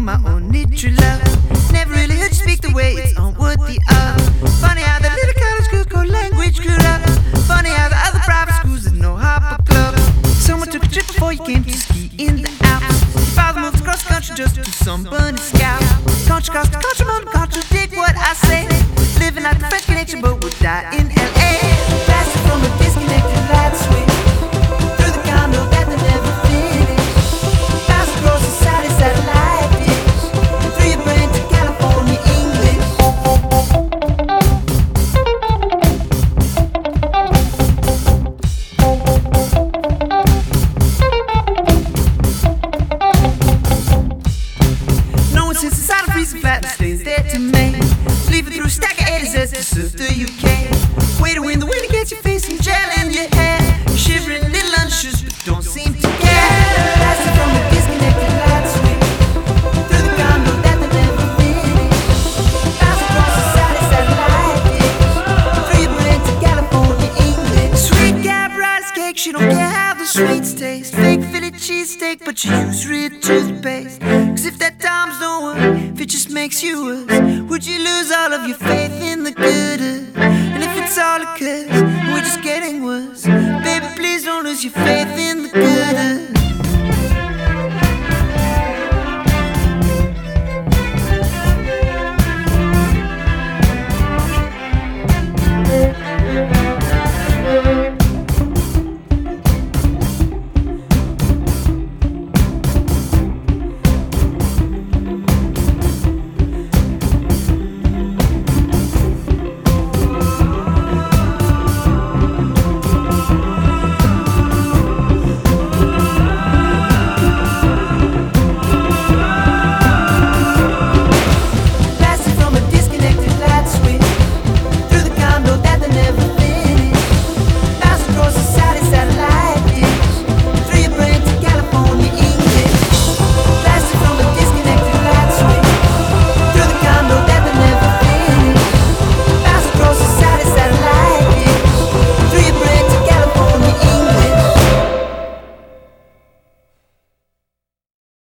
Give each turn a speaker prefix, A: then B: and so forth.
A: my only true love. Never really heard you speak the way it's unworthy of. Funny how the little college girls go language grew up. Funny how the other private schools had no hopper club. Someone took a trip before you came to ski in the Alps. Your father moved across the country just to do some bunny scout. Country cross the country, mountain contradict what I say. Living out the French connection, but would die in LA. Blasted from a disconnected light switch through the condo that they never finished. Bounced across the Saudi satellite dish and through your brain to California English. No one sits inside a freezing flat that stays there to me. Leaving through a stack of 80s to serve the UK. Way to win the way to get your face and gel in your hair. You're shivering little unshoes but don't seem to care. Blasted from a disconnected light switch through the condo that they never finished. Bounced across the Saudi satellite dish through your brain to California English. Sweet gab rice cake, she don't care how the sweets taste. Fake Philly cheesesteak, but you use real toothpaste. Cause if that times don't work, if it just makes you worse, would you lose all of your faith in the good? And if it's all it could, we're just getting worse, baby, please don't lose your faith in the good.